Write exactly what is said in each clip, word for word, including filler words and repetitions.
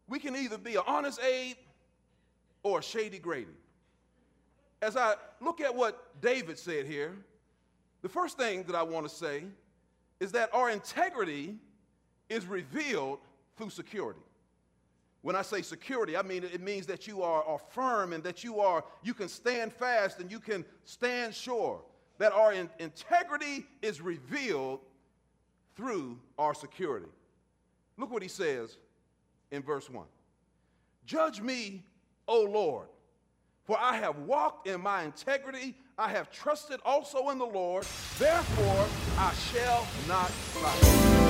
We can either be an honest Abe or a shady Grady. As I look at what David said here, the first thing that I want to say is that our integrity is revealed through security. When I say security, I mean it means that you are, are firm and that you are you can stand fast and you can stand sure. That our in, integrity is revealed through our security. Look what he says in verse one. Judge me, O Lord, for I have walked in my integrity. I have trusted also in the Lord. Therefore, I shall not lie.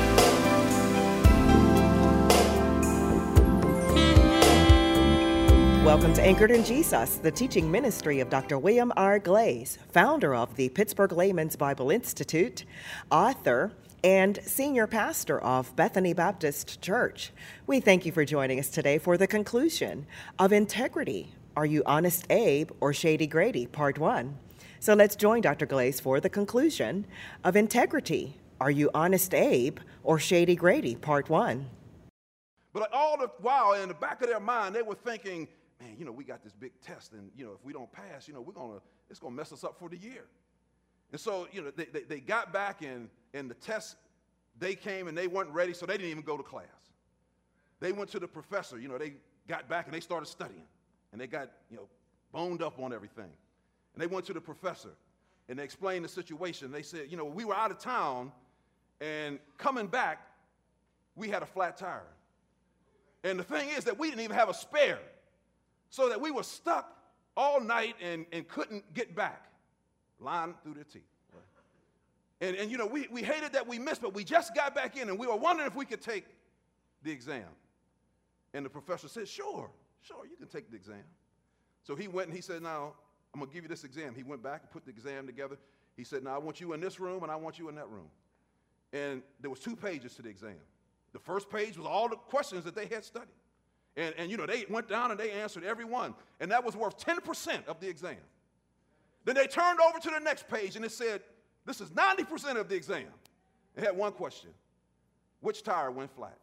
Welcome to Anchored in Jesus, the teaching ministry of Doctor William R. Glaze, founder of the Pittsburgh Layman's Bible Institute, author, and senior pastor of Bethany Baptist Church. We thank you for joining us today for the conclusion of Integrity. Are you Honest Abe or Shady Grady? Part one. So let's join Doctor Glaze for the conclusion of Integrity. Are you Honest Abe or Shady Grady? Part one. But all the while, in the back of their mind, they were thinking, man, you know, we got this big test, and, you know, if we don't pass, you know, we're going to, it's going to mess us up for the year. And so, you know, they, they, they got back, and, and the test, they came, and they weren't ready, so they didn't even go to class. They went to the professor, you know, they got back, and they started studying, and they got, you know, boned up on everything. And they went to the professor, and they explained the situation. They said, you know, we were out of town, and coming back, we had a flat tire. And the thing is that we didn't even have a spare. So that we were stuck all night and, and couldn't get back, lying through their teeth. Right? And, and, you know, we, we hated that we missed, but we just got back in, and we were wondering if we could take the exam. And the professor said, sure, sure, you can take the exam. So he went and he said, now, I'm going to give you this exam. He went back and put the exam together. He said, now, I want you in this room, and I want you in that room. And there was two pages to the exam. The first page was all the questions that they had studied. And, and, you know, they went down and they answered every one. And that was worth ten percent of the exam. Then they turned over to the next page and it said, this is ninety percent of the exam. It had one question. Which tire went flat?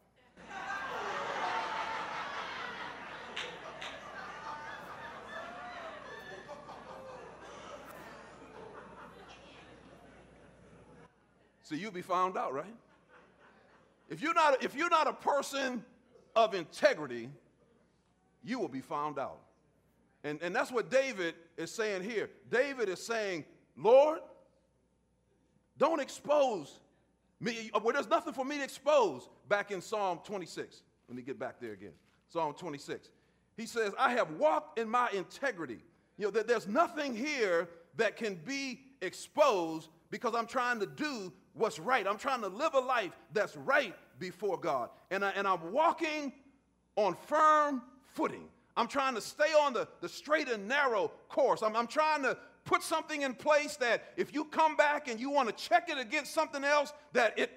So you'll be found out, right? If you're not, if you're not a person of integrity, you will be found out. And, and that's what David is saying here. David is saying, Lord, don't expose me. Well, there's nothing for me to expose. Back in Psalm twenty-six. Let me get back there again. Psalm twenty-six. He says, I have walked in my integrity. You know, that there's nothing here that can be exposed because I'm trying to do what's right. I'm trying to live a life that's right before God. And, I, and I'm walking on firm footing. I'm trying to stay on the, the straight and narrow course. I'm, I'm trying to put something in place that if you come back and you want to check it against something else, that it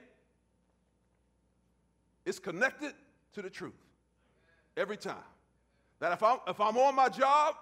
is connected to the truth every time. That if I'm, if I'm on my job,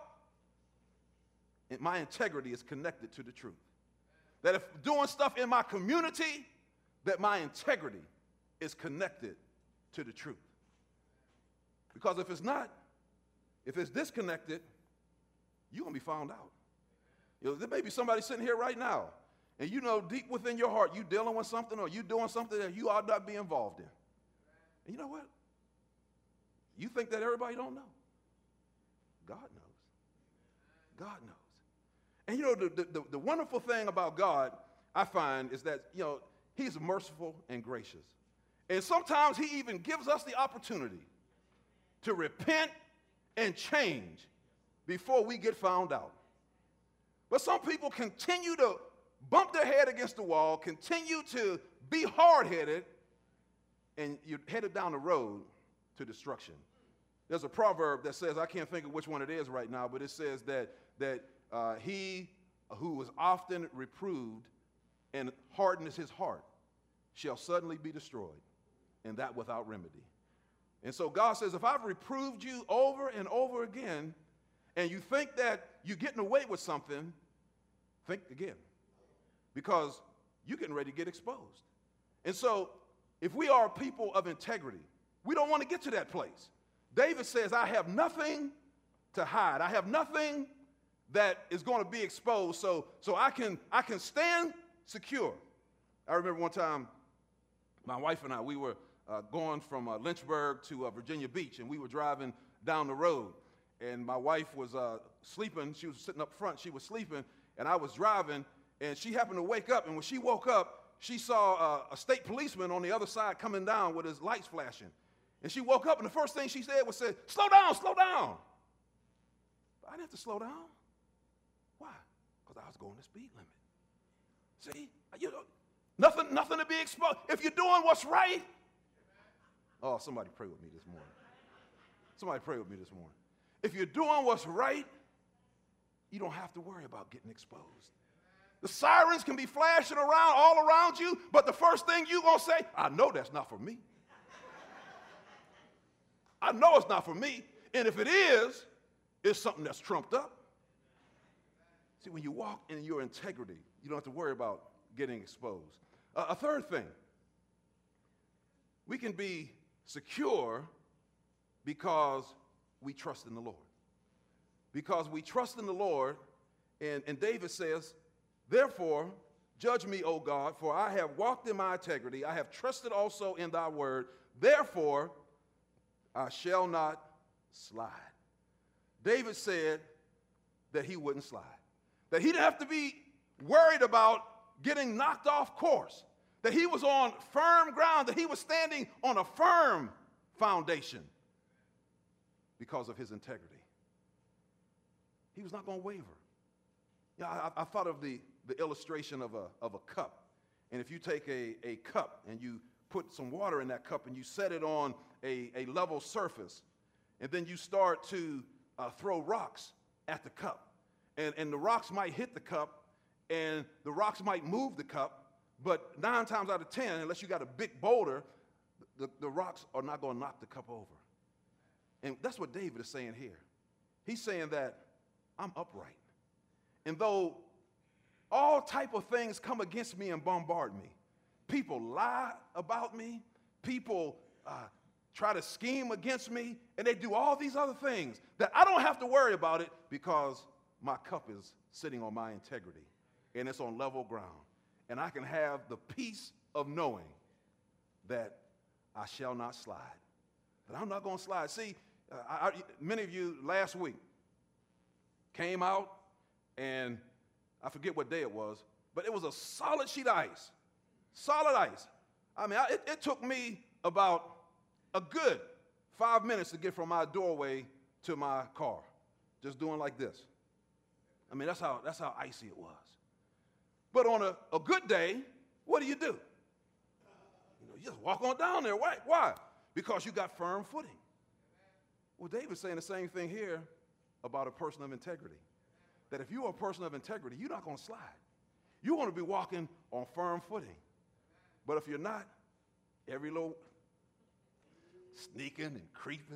my integrity is connected to the truth. That if doing stuff in my community, that my integrity is connected to the truth. Because if it's not, if it's disconnected, you're going to be found out. You know, there may be somebody sitting here right now, and you know deep within your heart, you dealing with something or you doing something that you ought not be involved in. And you know what? You think that everybody don't know. God knows. God knows. And you know, the, the, the wonderful thing about God, I find, is that, you know, he's merciful and gracious. And sometimes he even gives us the opportunity to repent and change before we get found out. But some people continue to bump their head against the wall, continue to be hard-headed, and you're headed down the road to destruction. There's a proverb that says, I can't think of which one it is right now, but it says that, that uh, he who is often reproved and hardens his heart shall suddenly be destroyed, and that without remedy. And so God says, if I've reproved you over and over again, and you think that you're getting away with something, think again. Because you're getting ready to get exposed. And so, if we are people of integrity, we don't want to get to that place. David says, I have nothing to hide. I have nothing that is going to be exposed, so, so I can, I can stand secure. I remember one time, my wife and I, we were uh, going from uh, Lynchburg to uh, Virginia Beach, and we were driving down the road, and my wife was uh, sleeping. She was sitting up front. She was sleeping, and I was driving, and she happened to wake up, and when she woke up, she saw uh, a state policeman on the other side coming down with his lights flashing. And she woke up, and the first thing she said was, said, slow down, slow down. But I didn't have to slow down. Why? Because I was going the speed limit. See, you know, nothing, nothing to be exposed. If you're doing what's right. Oh, somebody pray with me this morning. Somebody pray with me this morning. If you're doing what's right, you don't have to worry about getting exposed. The sirens can be flashing around all around you, but the first thing you're going to say, I know that's not for me. I know it's not for me. And if it is, it's something that's trumped up. See, when you walk in your integrity, you don't have to worry about getting exposed. Uh, a third thing, we can be secure because we trust in the Lord. Because we trust in the Lord, and, and David says, therefore, judge me, O God, for I have walked in my integrity. I have trusted also in thy word. Therefore, I shall not slide. David said that he wouldn't slide. That he didn't have to be worried about getting knocked off course. That he was on firm ground. That he was standing on a firm foundation because of his integrity. He was not going to waver. Yeah, I, I thought of the, the illustration of a, of a cup. And if you take a, a cup and you put some water in that cup and you set it on a, a level surface, and then you start to uh, throw rocks at the cup. And, and the rocks might hit the cup, and the rocks might move the cup, but nine times out of ten, unless you got a big boulder, the, the rocks are not going to knock the cup over. And that's what David is saying here. He's saying that I'm upright. And though all type of things come against me and bombard me, people lie about me, people uh, try to scheme against me, and they do all these other things that I don't have to worry about it because my cup is sitting on my integrity and it's on level ground. And I can have the peace of knowing that I shall not slide. But I'm not going to slide. See, uh, I, I, many of you last week came out, and I forget what day it was, but it was a solid sheet of ice. Solid ice. I mean, I, it, it took me about a good five minutes to get from my doorway to my car, just doing like this. I mean, that's how, that's how icy it was. But on a, a good day, what do you do? You know, you just walk on down there. Why? Why? Because you got firm footing. Well, David's saying the same thing here about a person of integrity. That if you're a person of integrity, you're not going to slide. You want to be walking on firm footing. But if you're not, every little sneaking and creeping,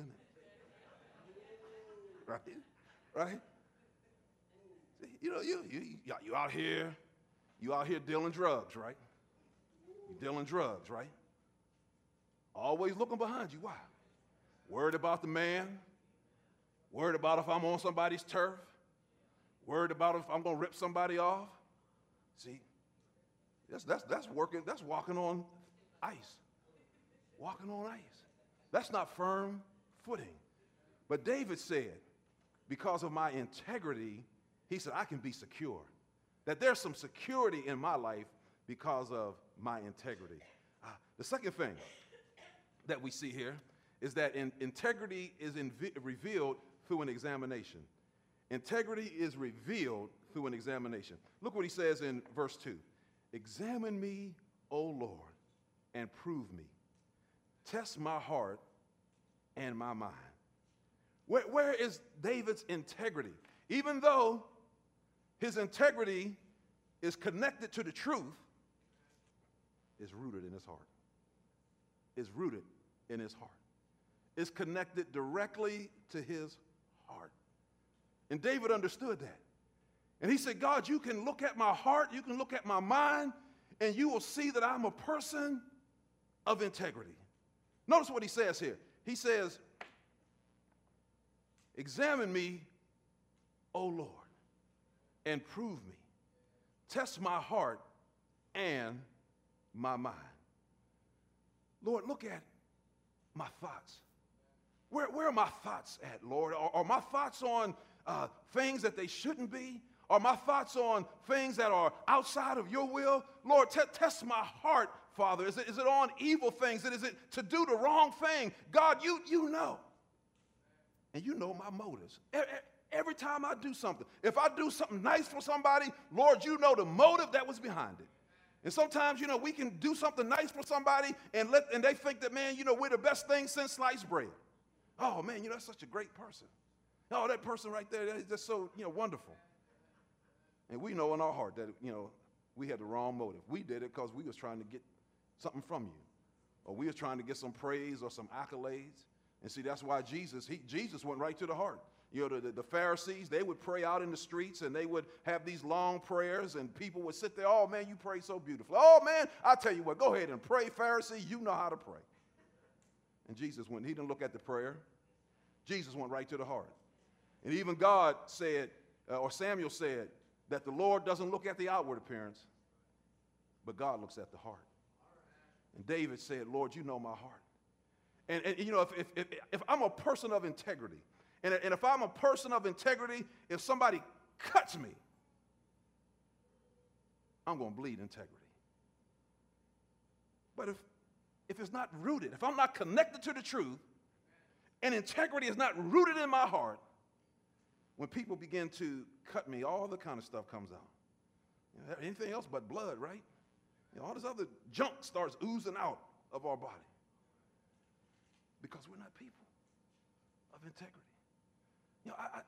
right? Right? See, you know, you, you, you out here, you out here dealing drugs, right? You're dealing drugs, right? Always looking behind you. Why? Worried about the man. Worried about if I'm on somebody's turf. Worried about if I'm going to rip somebody off. See, that's, that's, that's working, that's walking on ice. Walking on ice. That's not firm footing. But David said, because of my integrity, he said, I can be secure. That there's some security in my life because of my integrity. Uh, the second thing that we see here is that in, integrity is in, revealed through an examination. Integrity is revealed through an examination. Look what he says in verse two. Examine me, O Lord, and prove me. Test my heart and my mind. Where, where is David's integrity? Even though his integrity is connected to the truth, it's rooted in his heart. It's rooted in his heart. It's connected directly to his heart. And David understood that. And he said, God, you can look at my heart, you can look at my mind, and you will see that I'm a person of integrity. Notice what he says here. He says, Examine me, O Lord, and prove me. Test my heart and my mind. Lord, look at my thoughts. Where, where are my thoughts at, Lord? Are, are my thoughts on uh, things that they shouldn't be? Are my thoughts on things that are outside of your will? Lord, t- test my heart, Father. Is it, is it on evil things? Is it to do the wrong thing? God, you, you know. And you know my motives. Every time I do something, if I do something nice for somebody, Lord, you know the motive that was behind it. And sometimes, you know, we can do something nice for somebody and let and they think that, man, you know, we're the best thing since sliced bread. Oh, man, you know, that's such a great person. Oh, that person right there, that's just so, you know, wonderful. And we know in our heart that, you know, we had the wrong motive. We did it because we was trying to get something from you. Or we was trying to get some praise or some accolades. And see, that's why Jesus, he, Jesus went right to the heart. You know, the, the, the Pharisees, they would pray out in the streets and they would have these long prayers and people would sit there, oh, man, you pray so beautifully. Oh, man, I tell you what, go ahead and pray, Pharisee. You know how to pray. And Jesus went, he didn't look at the prayer. Jesus went right to the heart. And even God said, uh, or Samuel said, that the Lord doesn't look at the outward appearance, but God looks at the heart. And David said, Lord, you know my heart. And, and you know, if, if, if, if I'm a person of integrity, and, and if I'm a person of integrity, if somebody cuts me, I'm going to bleed integrity. But if, if it's not rooted, if I'm not connected to the truth, and integrity is not rooted in my heart, when people begin to cut me, all the kind of stuff comes out. You know, anything else but blood, right? You know, all this other junk starts oozing out of our body. Because we're not people of integrity. You know, I,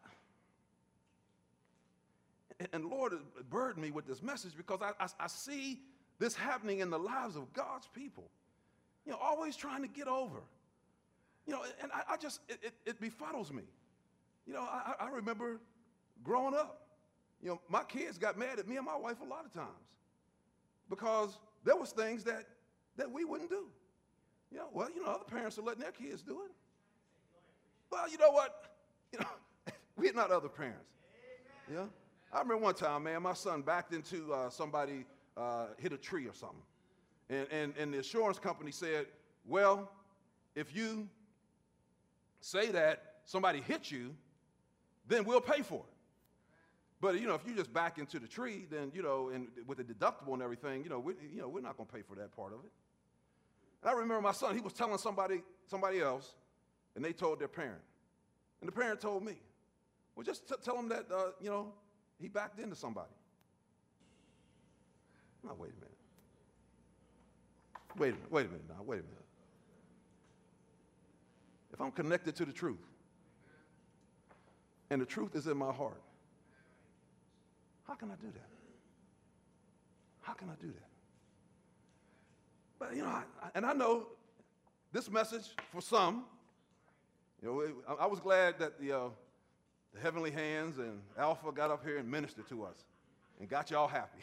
I and Lord burdened me with this message because I, I, I see this happening in the lives of God's people. You know, always trying to get over. You know, and I, I just, it, it, it befuddles me. You know, I, I remember growing up, you know, my kids got mad at me and my wife a lot of times because there was things that, that we wouldn't do. You know, well, you know, other parents are letting their kids do it. Well, you know what? You know, we're not other parents. Yeah. I remember one time, man, my son backed into uh, somebody uh, hit a tree or something. And, and, and the insurance company said, well, if you say that somebody hit you, then we'll pay for it. But, you know, if you just back into the tree, then, you know, and with the deductible and everything, you know, we, you know, we're not going to pay for that part of it. And I remember my son, he was telling somebody, somebody else, and they told their parent. And the parent told me, well, just t- tell him that, uh, you know, he backed into somebody. Now, wait a minute. Wait a minute, wait a minute now, wait a minute. If I'm connected to the truth, and the truth is in my heart, how can I do that? How can I do that? But, you know, I, I, and I know this message for some, you know, it, I, I was glad that the, uh, the Heavenly Hands and Alpha got up here and ministered to us and got y'all happy.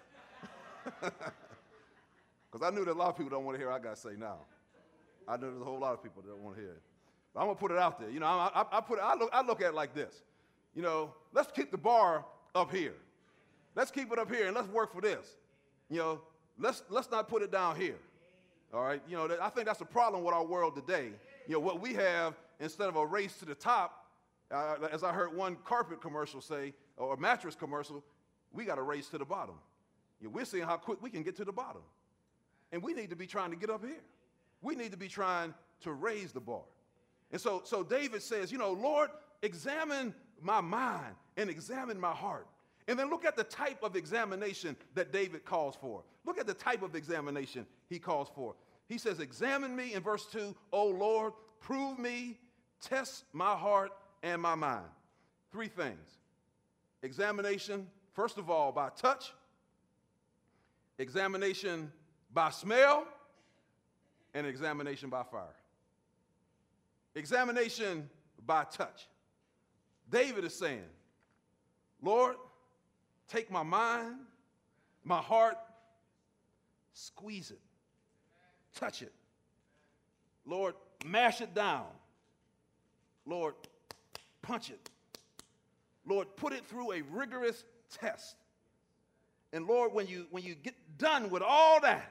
Because I knew that a lot of people don't want to hear what I got to say now. I know there's a whole lot of people that don't want to hear it. But I'm going to put it out there. You know, I, I, I, put it, I, look, I look at it like this. You know, let's keep the bar up here. Let's keep it up here and let's work for this. You know, let's, let's not put it down here. All right? You know, I think that's the problem with our world today. You know, what we have, instead of a race to the top, uh, as I heard one carpet commercial say, or a mattress commercial, we got a race to the bottom. You know, we're seeing how quick we can get to the bottom. And we need to be trying to get up here. We need to be trying to raise the bar. And so, so David says, you know, Lord, examine my mind and examine my heart. And then look at the type of examination that David calls for. Look at the type of examination he calls for. He says, examine me in verse two, O Lord, prove me, test my heart and my mind. Three things. Examination, first of all, by touch. Examination by smell. And examination by fire. Examination by touch. David is saying, Lord, take my mind, my heart, squeeze it, touch it. Lord, mash it down. Lord, punch it. Lord, put it through a rigorous test. And Lord, when you, when you get done with all that,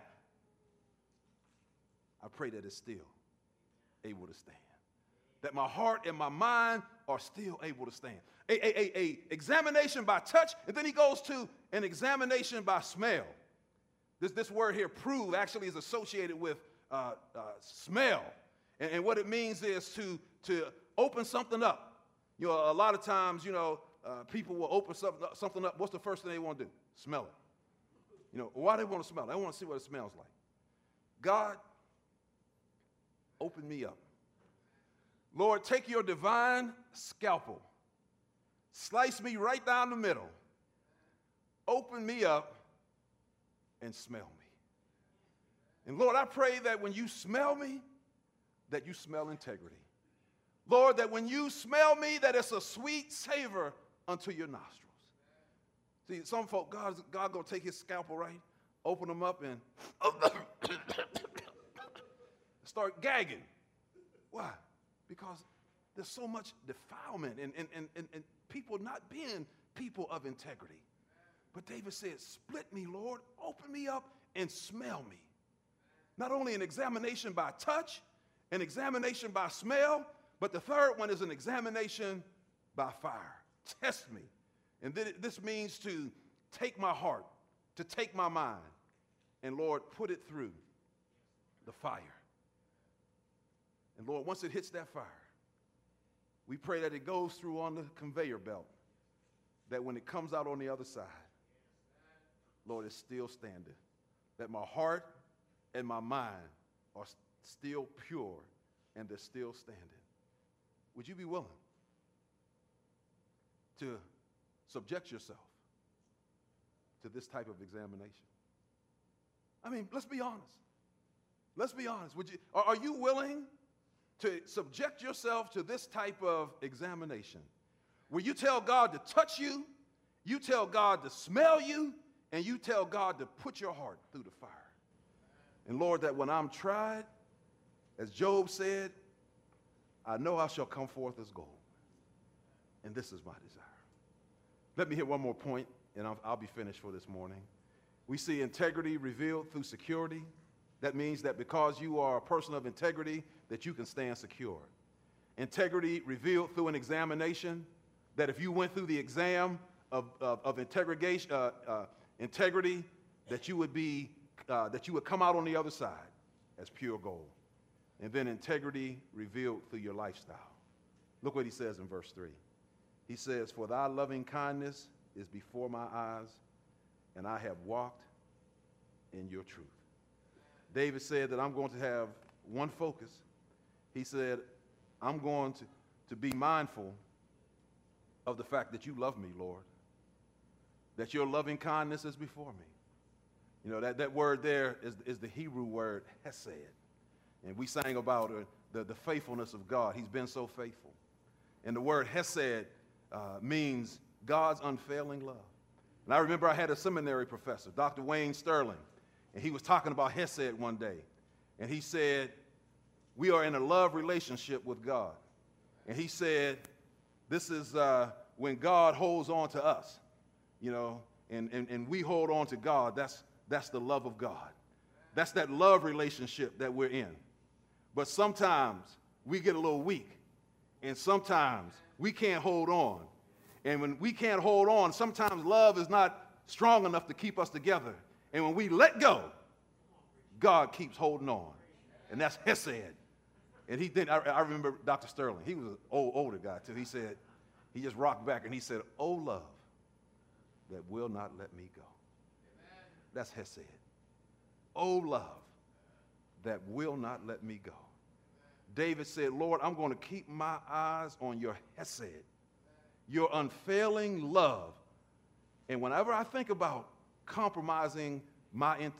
I pray that it's still able to stand. That my heart and my mind are still able to stand. A, a, a, a examination by touch, and then he goes to an examination by smell. This, this word here, prove, actually is associated with uh, uh, smell. And, and what it means is to, to open something up. You know, a lot of times, you know, uh, people will open something, something up. What's the first thing they want to do? Smell it. You know, why do they want to smell it? They want to see what it smells like. God, open me up. Lord, take your divine scalpel. Slice me right down the middle. Open me up and smell me. And Lord, I pray that when you smell me, that you smell integrity. Lord, that when you smell me, that it's a sweet savor unto your nostrils. See, some folk, God, God gonna take his scalpel, right? Open them up and start gagging. Why? Because there's so much defilement and, and, and, and, and people not being people of integrity. But David said, split me, Lord, open me up and smell me. Not only an examination by touch, an examination by smell, but the third one is an examination by fire. Test me. And then this means to take my heart, to take my mind, and Lord, put it through the fire. And Lord, once it hits that fire, we pray that it goes through on the conveyor belt, that when it comes out on the other side, Lord, it's still standing, that my heart and my mind are still pure and they're still standing. Would you be willing to subject yourself to this type of examination? I mean, let's be honest. Let's be honest. Would you, are, are you willing to subject yourself to this type of examination where you tell God to touch you, you tell God to smell you, and you tell God to put your heart through the fire? And Lord, that when I'm tried, as Job said, I know I shall come forth as gold. And this is my desire. Let me hit one more point, and I'll, I'll be finished for this morning. We see integrity revealed through security. That means that because you are a person of integrity, that you can stand secure. Integrity revealed through an examination, that if you went through the exam of, of, of integration, uh, uh, integrity, that you would be, uh, that you would come out on the other side as pure gold. And then integrity revealed through your lifestyle. Look what he says in verse three. He says, for thy loving kindness is before my eyes, and I have walked in your truth. David said that I'm going to have one focus. He said, I'm going to, to be mindful of the fact that you love me, Lord, that your loving kindness is before me. You know, that, that word there is, is the Hebrew word hesed. And we sang about uh, the, the faithfulness of God. He's been so faithful. And the word hesed uh, means God's unfailing love. And I remember I had a seminary professor, Doctor Wayne Sterling, and he was talking about hesed one day. And he said, we are in a love relationship with God. And he said, this is uh, when God holds on to us, you know, and, and, and we hold on to God. That's, that's the love of God. That's that love relationship that we're in. But sometimes we get a little weak, and sometimes we can't hold on. And when we can't hold on, sometimes love is not strong enough to keep us together. And when we let go, God keeps holding on. And that's hesed. And he did, I, I remember Doctor Sterling. He was an old, older guy, too. He said, he just rocked back, and he said, oh, love that will not let me go. Amen. That's hesed. Oh, love that will not let me go. David said, Lord, I'm going to keep my eyes on your hesed, your unfailing love. And whenever I think about compromising my, in-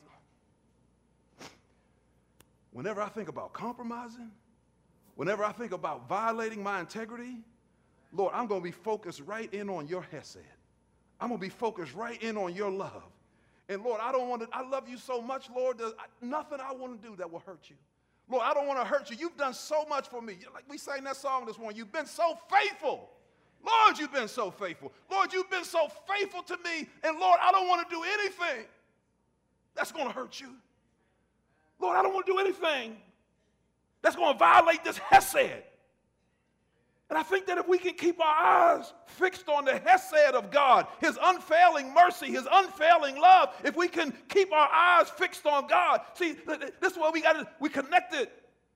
whenever I think about compromising, whenever I think about violating my integrity, Lord, I'm going to be focused right in on your hesed. I'm going to be focused right in on your love. And Lord, I don't want to, I love you so much, Lord, there's nothing I want to do that will hurt you. Lord, I don't want to hurt you. You've done so much for me. Like we sang that song this morning. You've been so faithful. Lord, you've been so faithful. Lord, you've been so faithful to me. And Lord, I don't want to do anything that's going to hurt you. Lord, I don't want to do anything that's going to violate this hesed. And I think that if we can keep our eyes fixed on the hesed of God, his unfailing mercy, his unfailing love, if we can keep our eyes fixed on God, see, this is what we got to, we connected.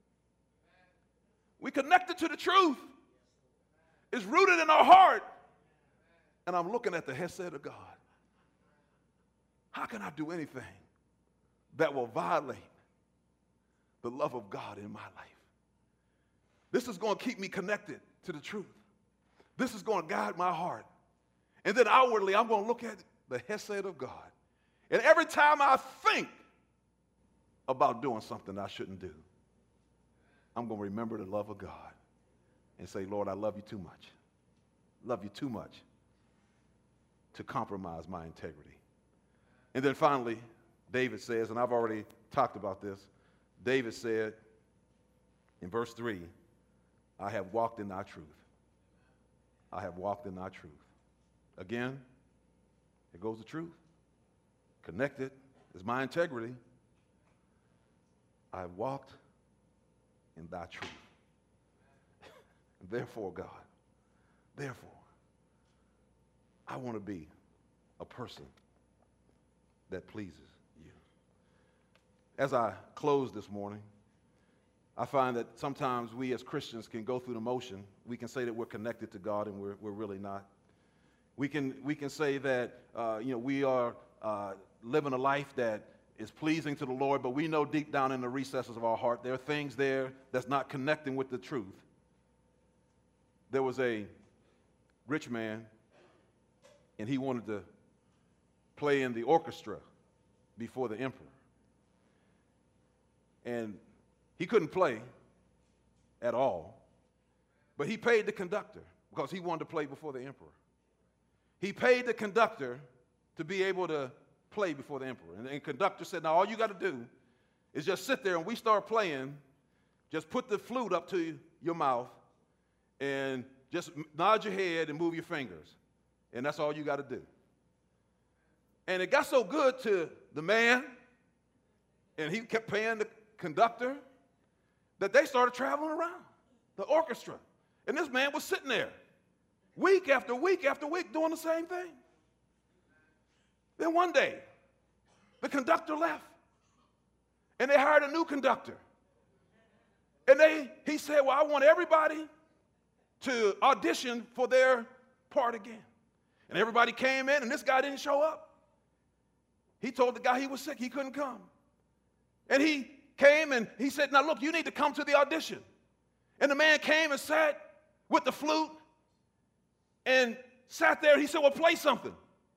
We connected to the truth. It's rooted in our heart. And I'm looking at the hesed of God. How can I do anything that will violate the love of God in my life? This is going to keep me connected to the truth. This is going to guide my heart. And then outwardly, I'm going to look at the hesed of God. And every time I think about doing something I shouldn't do, I'm going to remember the love of God and say, Lord, I love you too much. Love you too much to compromise my integrity. And then finally, David says, and I've already talked about this, David said in verse three, I have walked in thy truth. I have walked in thy truth. Again, here goes the truth. Connected is my integrity. I have walked in thy truth. Therefore, God, therefore, I want to be a person that pleases you. As I close this morning, I find that sometimes we as Christians can go through the motion. We can say that we're connected to God, and we're, we're really not. We can, we can say that uh, you know, we are uh, living a life that is pleasing to the Lord, but we know deep down in the recesses of our heart there are things there that's not connecting with the truth. There was a rich man, and he wanted to play in the orchestra before the emperor. And he couldn't play at all, but he paid the conductor because he wanted to play before the emperor. He paid the conductor to be able to play before the emperor. And the conductor said, now all you got to do is just sit there and we start playing, just put the flute up to your mouth and just nod your head and move your fingers. And that's all you got to do. And it got so good to the man, and he kept paying the conductor, that they started traveling around the orchestra. And this man was sitting there week after week after week doing the same thing. Then one day, the conductor left, and they hired a new conductor. And they, he said, well, I want everybody to audition for their part again. And everybody came in, and this guy didn't show up. He told the guy he was sick, he couldn't come. And he came and he said, now look, you need to come to the audition. And the man came and sat with the flute and sat there. He said, well, play something.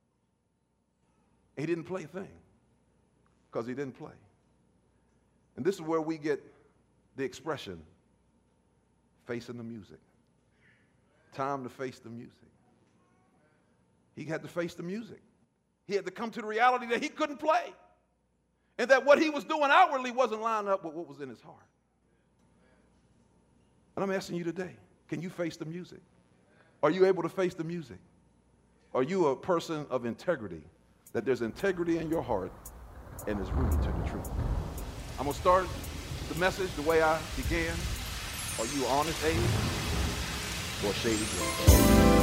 He didn't play a thing because he didn't play. And this is where we get the expression, facing the music. Time to face the music. He had to face the music. He had to come to the reality that he couldn't play. And that what he was doing outwardly wasn't lining up with what was in his heart. And I'm asking you today, can you face the music? Are you able to face the music? Are you a person of integrity, that there's integrity in your heart and is rooted to the truth? I'm going to start the message the way I began. Are you honest, Abe, or shady Grady?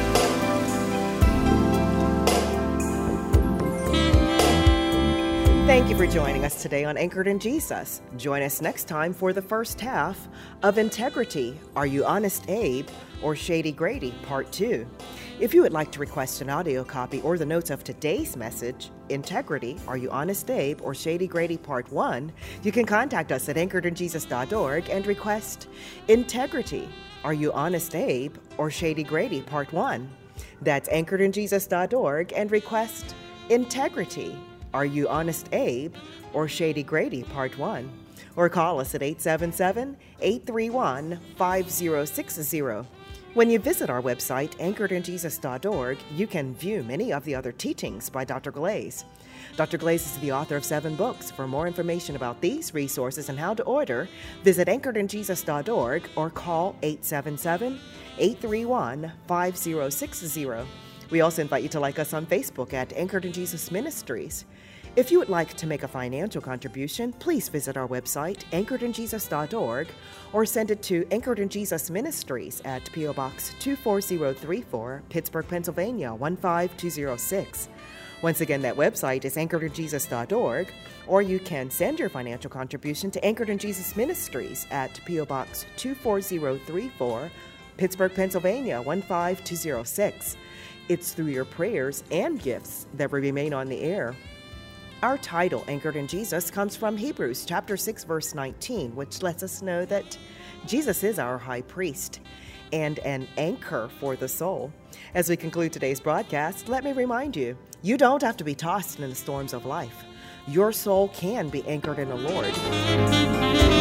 Thank you for joining us today on Anchored in Jesus. Join us next time for the first half of Integrity, Are You Honest, Abe, or Shady Grady, Part two. If you would like to request an audio copy or the notes of today's message, Integrity, Are You Honest, Abe, or Shady Grady, Part one, you can contact us at anchored in jesus dot org and request Integrity, Are You Honest, Abe, or Shady Grady, Part one. That's anchored in jesus dot org and request Integrity, Are You Honest, Abe, or Shady Grady, Part one. Or call us at eight seven seven, eight three one, five zero six zero. When you visit our website, anchored in jesus dot org, you can view many of the other teachings by Doctor Glaze. Doctor Glaze is the author of seven books. For more information about these resources and how to order, visit anchored in jesus dot org or call eight seven seven, eight three one, five zero six zero. We also invite you to like us on Facebook at Anchored in Jesus Ministries. If you would like to make a financial contribution, please visit our website, anchored in jesus dot org, or send it to Anchored in Jesus Ministries at P O Box two four zero three four, Pittsburgh, Pennsylvania one five two zero six. Once again, that website is anchored in jesus dot org, or you can send your financial contribution to Anchored in Jesus Ministries at P O Box two four zero three four, Pittsburgh, Pennsylvania one five two zero six. It's through your prayers and gifts that we remain on the air. Our title, Anchored in Jesus, comes from Hebrews chapter six, verse nineteen, which lets us know that Jesus is our high priest and an anchor for the soul. As we conclude today's broadcast, let me remind you, you don't have to be tossed in the storms of life. Your soul can be anchored in the Lord.